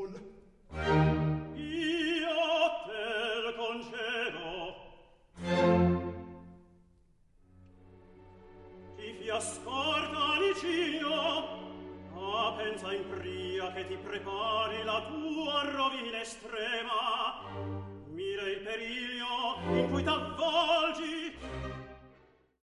io te lo concedo. Ti fia scorta, Licinio, ma pensa in pria che ti prepari la tua rovina estrema. Mira il periglio in cui t'avvolgi